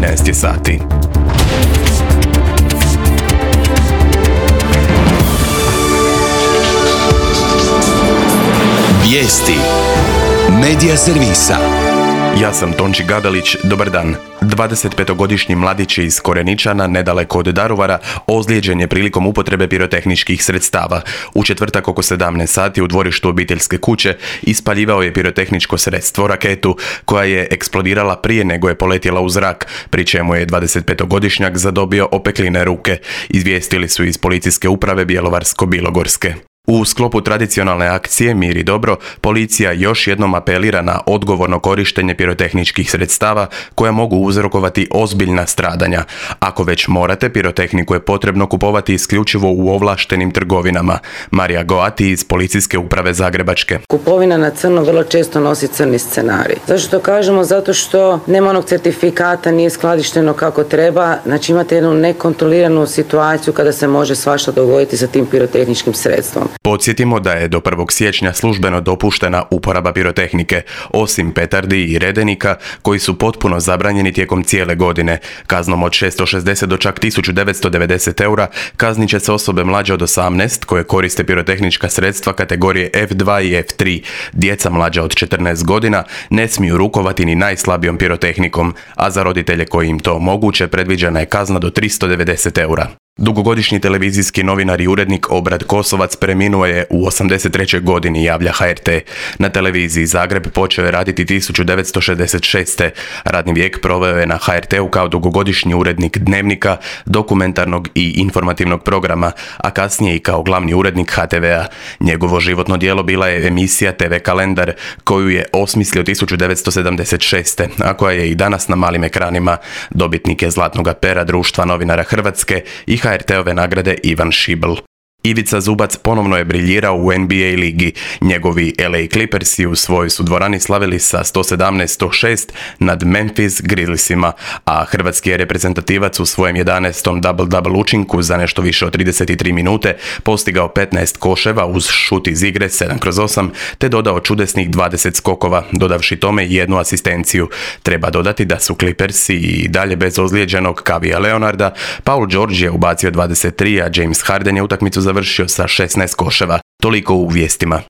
13 je sati. Vijesti Medija servisa. Ja sam Tonči Gabelić, dobar dan. 25-godišnji mladić iz Koreničana, nedaleko od Daruvara, ozlijeđen je prilikom upotrebe pirotehničkih sredstava. U četvrtak oko 17 sati u dvorištu obiteljske kuće ispaljivao je pirotehničko sredstvo, raketu, koja je eksplodirala prije nego je poletjela u zrak, pri čemu je 25-godišnjak zadobio opekline ruke, izvijestili su iz policijske uprave Bjelovarsko-bilogorske. U sklopu tradicionalne akcije Mir i dobro, policija još jednom apelira na odgovorno korištenje pirotehničkih sredstava koja mogu uzrokovati ozbiljna stradanja. Ako već morate, pirotehniku je potrebno kupovati isključivo u ovlaštenim trgovinama. Marija Goati iz policijske uprave Zagrebačke. Kupovina na crno vrlo često nosi crni scenarij. Zašto to kažemo? Zato što nema onog certifikata, nije skladišteno kako treba, znači imate jednu nekontroliranu situaciju kada se može svašta dogoditi sa tim pirotehničkim sredstvom. Podsjetimo da je do 1. siječnja službeno dopuštena uporaba pirotehnike, osim petardi i redenika, koji su potpuno zabranjeni tijekom cijele godine. Kaznom od 660 do čak 1990 eura kaznit će se osobe mlađe od 18 koje koriste pirotehnička sredstva kategorije F2 i F3. Djeca mlađa od 14 godina ne smiju rukovati ni najslabijom pirotehnikom, a za roditelje koji im to omoguće predviđena je kazna do 390 eura. Dugogodišnji televizijski novinar i urednik Obrad Kosovac preminuo je u 83. godini, javlja HRT. Na televiziji Zagreb počeo je raditi 1966. Radni vijek proveo je na HRT-u kao dugogodišnji urednik Dnevnika, dokumentarnog i informativnog programa, a kasnije i kao glavni urednik HTV-a. Njegovo životno djelo bila je emisija TV Kalendar, koju je osmislio 1976. a koja je i danas na malim ekranima. Dobitnik je Zlatnoga pera Društva novinara Hrvatske i HRT-ove nagrade Ivan Šibl. Ivica Zubac ponovno je briljirao u NBA ligi. Njegovi LA Clippersi u svojoj su dvorani slavili sa 117-106 nad Memphis Grizzliesima, a hrvatski je reprezentativac u svojem 11. double-double učinku za nešto više od 33 minute postigao 15 koševa uz šut iz igre 7/8 te dodao čudesnih 20 skokova, dodavši tome jednu asistenciju. Treba dodati da su Clippersi i dalje bez ozlijeđenog Kavija Leonarda. Paul George je ubacio 23, a James Harden je utakmicu završio sa 16 koševa. Toliko u vijestima.